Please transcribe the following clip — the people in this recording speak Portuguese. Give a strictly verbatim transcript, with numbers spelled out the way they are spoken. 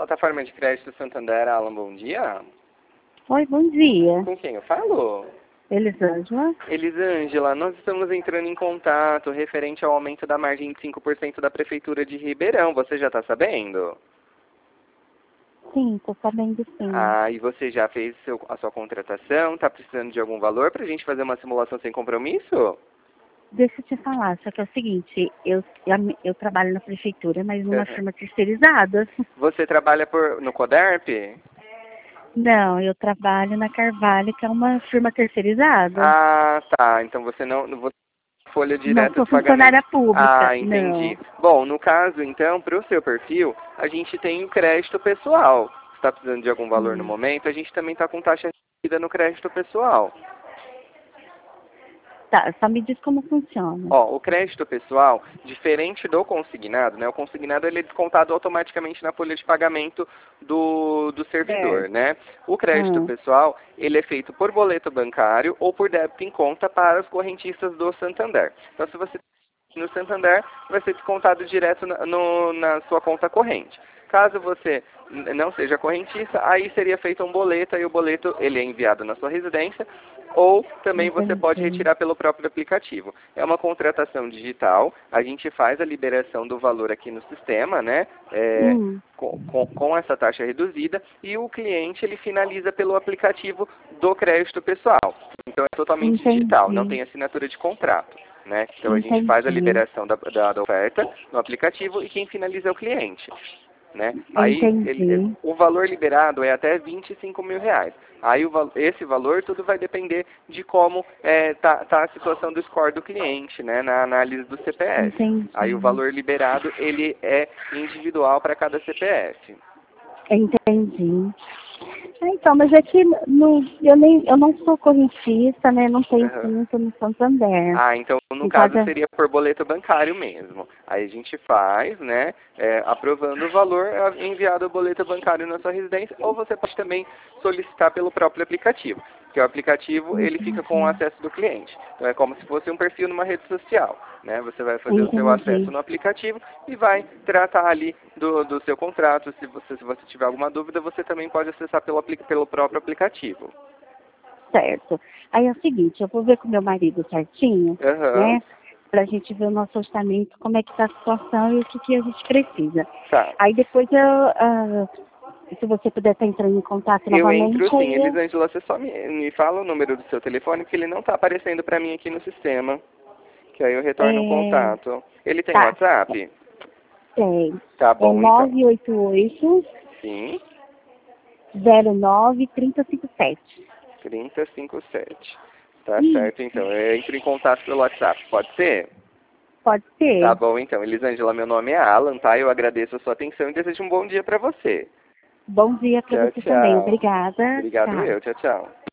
plataforma de crédito Santander, Alan, bom dia. Oi, bom dia. Com quem eu falo? Elisângela. Elisângela, nós estamos entrando em contato referente ao aumento da margem de cinco por cento da Prefeitura de Ribeirão. Você já está sabendo? Sim, estou sabendo sim. Ah, e você já fez seu, a sua contratação? Está precisando de algum valor para a gente fazer uma simulação sem compromisso? Deixa eu te falar, só que é o seguinte, eu, eu, eu trabalho na prefeitura, mas numa Uhum. firma terceirizada. Você trabalha por, no Coderp? Não, eu trabalho na Carvalho, que é uma firma terceirizada. Ah, tá. Então você não... Você folha Não direta sou de pagamento. funcionária pública, Ah, entendi. não. Bom, no caso, então, para o seu perfil, a gente tem o crédito pessoal. Se está precisando de algum valor no Hum. momento, a gente também está com taxa reduzida no crédito pessoal. Tá, só me diz como funciona. Ó, o crédito pessoal, diferente do consignado, né? O consignado ele é descontado automaticamente na folha de pagamento do, do servidor, Certo. né? O crédito Ah, pessoal, ele é feito por boleto bancário ou por débito em conta para os correntistas do Santander. Então, se você no Santander, vai ser descontado direto na, no, na sua conta corrente. Caso você não seja correntista, aí seria feito um boleto, e o boleto ele é enviado na sua residência, ou também você pode entendi. retirar pelo próprio aplicativo. É uma contratação digital, a gente faz a liberação do valor aqui no sistema, né, é, Hum, com, com, com essa taxa reduzida, e o cliente ele finaliza pelo aplicativo do crédito pessoal. Então é totalmente digital, não entendi. tem assinatura de contrato. Né? Então a gente faz a Entendi. liberação da, da, da oferta no aplicativo e quem finaliza é o cliente. Né? Aí ele, Entendi. o valor liberado é até vinte e cinco mil reais. Aí o, esse valor tudo vai depender de como está é, tá a situação do score do cliente, né? Na análise do C P F. Aí o Entendi. valor liberado ele é individual para cada C P F. Entendi. Ah, então, mas é que no, eu, nem, eu não sou correntista, né? Não tenho Uhum. conta no Santander. Ah, então no Em caso casa, seria por boleto bancário mesmo. Aí a gente faz, né, é, aprovando o valor, é enviado o boleto bancário na sua residência, ou você pode também solicitar pelo próprio aplicativo, porque o aplicativo ele fica com o entendi. acesso do cliente. Então é como se fosse um perfil numa rede social, né? Você vai fazer o seu acesso Entendi. no aplicativo e vai tratar ali do, do seu contrato. Se você, se você tiver alguma dúvida, você também pode acessar pelo, pelo próprio aplicativo. Certo. Aí é o seguinte, eu vou ver com meu marido certinho, Aham, né? Pra gente ver o nosso orçamento, como é que tá a situação e o que, que a gente precisa. tá. Aí depois eu, ah, se você puder estar entrando em contato Eu entro novamente, sim. aí eu... Elisângela, você só me, me fala o número do seu telefone, que ele não está aparecendo para mim aqui no sistema. Que aí eu retorno o É, contato. Ele tem tá, WhatsApp? tem. Tá É bom, então. nove oito oito, Sim, zero nove, três zero cinco sete. trinta e cinquenta e sete. Tá certo, Isso, então. Eu entro em contato pelo WhatsApp. Pode ser? pode Tá ser. bom, então. Elisângela, meu nome é Alan, tá? Eu agradeço a sua atenção e desejo um bom dia para você. Bom dia para Tchau, você também. tchau. Obrigada. Obrigado Tchau. eu. Tchau, tchau.